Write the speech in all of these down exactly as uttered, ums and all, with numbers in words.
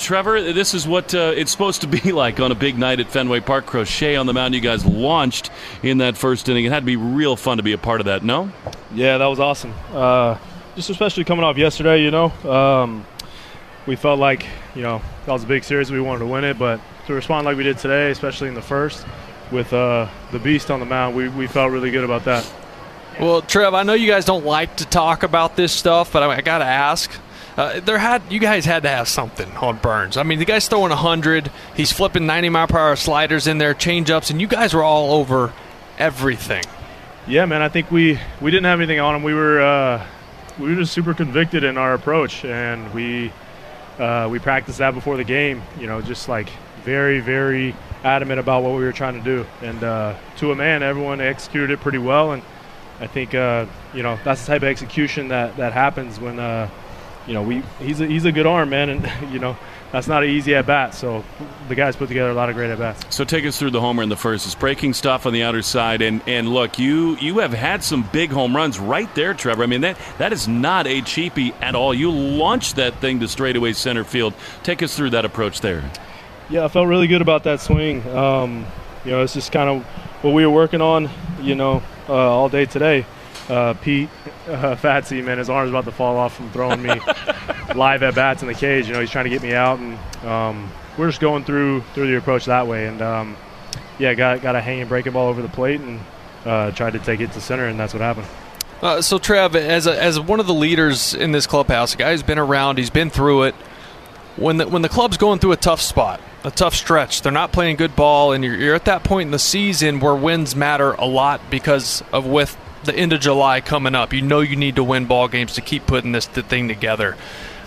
Trevor, this is what uh, it's supposed to be like on a big night at Fenway Park. Crochet on the mound. You guys launched in that first inning. It had to be real fun to be a part of that, no? Yeah, that was awesome. Uh, just especially coming off yesterday, you know. Um, we felt like, you know, that was a big series. We wanted to win it, but to respond like we did today, especially in the first, with uh, the beast on the mound, we, we felt really good about that. Well, Trev, I know you guys don't like to talk about this stuff, but I, I got to ask. Uh, there had you guys had to have something on Burns. I mean, the guy's throwing one hundred. He's flipping ninety mile per hour sliders in there, change-ups, and you guys were all over everything. Yeah, man, I think we, we didn't have anything on him. We were uh, we were just super convicted in our approach, and we uh, we practiced that before the game. You know, just like very, very adamant about what we were trying to do. And uh, to a man, everyone executed it pretty well. And I think uh, you know that's the type of execution that, that happens when uh, you know we he's a, he's a good arm, man, and you know that's not an easy at bat. So the guys put together a lot of great at bats. So take us through the homer in the first. It's breaking stuff on the outer side, and and look, you you have had some big home runs right there, Trevor. I mean that that is not a cheapie at all. You launched that thing to straightaway center field. Take us through that approach there. Yeah, I felt really good about that swing. Um, you know, it's just kind of what we were working on, you know, uh, all day today. Uh, Pete uh, Fatsy, man, his arm's about to fall off from throwing me live at bats in the cage. You know, he's trying to get me out, and um, we're just going through through the approach that way. And um, yeah, got got a hanging breaking ball over the plate and uh, tried to take it to center, and that's what happened. Uh, so, Trev, as a, as one of the leaders in this clubhouse, a guy who's been around, he's been through it. When the when the club's going through a tough spot, a tough stretch, they're not playing good ball, and you're, you're at that point in the season where wins matter a lot because of with the end of July coming up. You know you need to win ball games to keep putting this thing together.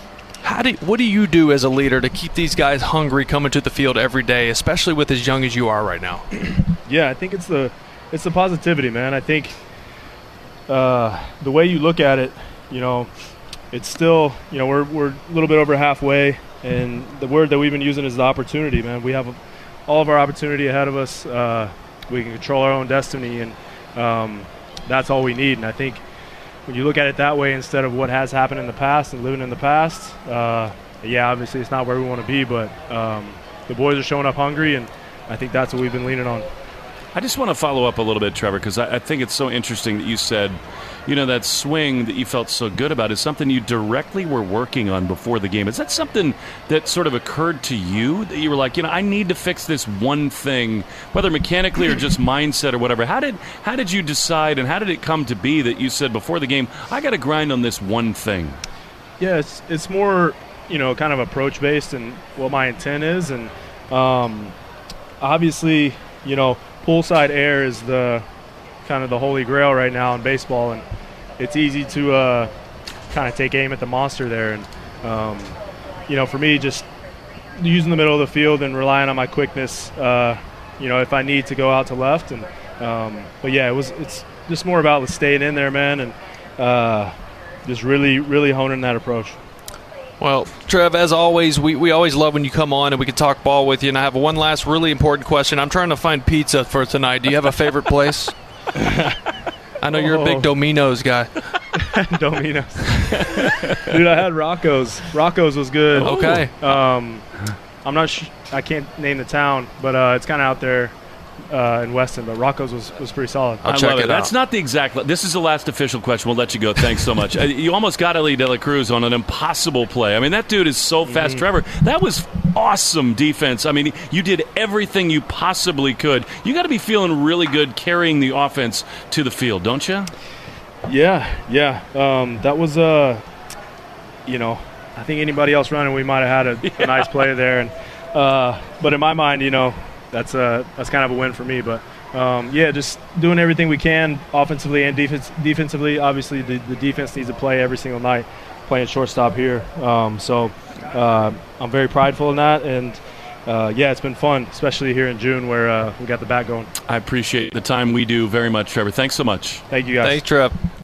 How do what do you do as a leader to keep these guys hungry coming to the field every day, especially with as young as you are right now? Yeah, I think it's the it's the positivity, man. I think uh, the way you look at it, you know, it's still, you know, we're we're a little bit over halfway. And the word that we've been using is the opportunity, man. We have all of our opportunity ahead of us. Uh, we can control our own destiny, and um, that's all we need. And I think when you look at it that way instead of what has happened in the past and living in the past, uh, yeah, obviously it's not where we want to be, but um, the boys are showing up hungry, and I think that's what we've been leaning on. I just want to follow up a little bit, Trevor, because I, I think it's so interesting that you said, you know, that swing that you felt so good about is something you directly were working on before the game. Is that something that sort of occurred to you that you were like, you know, I need to fix this one thing, whether mechanically or just mindset or whatever? How did how did you decide, and how did it come to be that you said before the game, I got to grind on this one thing? Yeah, it's it's more, you know, kind of approach based and what my intent is, and um, obviously, you know, poolside air is the kind of the holy grail right now in baseball, and it's easy to uh, kind of take aim at the monster there. And um, you know, for me, just using the middle of the field and relying on my quickness, uh, you know, if I need to go out to left. And um, but yeah, it was it's just more about staying in there, man, and uh, just really, really honing that approach. Well, Trev, as always, we, we always love when you come on and we can talk ball with you. And I have one last really important question. I'm trying to find pizza for tonight. Do you have a favorite place? I know you're a big Domino's guy. Domino's. Dude, I had Rocco's. Rocco's was good. Okay. Um, I'm not sh- I can't name the town, but uh, it's kind of out there uh, in Weston. But Rocco's was, was pretty solid. I'll I check love it. it That's out. not the exact. This is the last official question. We'll let you go. Thanks so much. Uh, you almost got Ellie De La Cruz on an impossible play. I mean, that dude is so fast, Mm-hmm. Trevor. That was awesome defense. I mean, you did everything you possibly could. You got to be feeling really good carrying the offense to the field, don't you? Yeah, yeah. Um, that was, uh, you know, I think anybody else running, we might have had a, Yeah. a nice play there. And uh, but in my mind, you know, that's a that's kind of a win for me. But um, yeah, just doing everything we can offensively and defense, defensively. Obviously, the, the defense needs to play every single night, playing shortstop here. Um, so uh, I'm very prideful in that, and uh, yeah, it's been fun, especially here in June where uh, we got the bat going. I appreciate the time we do very much, Trevor. Thanks so much. Thank you, guys. Thanks, Trev.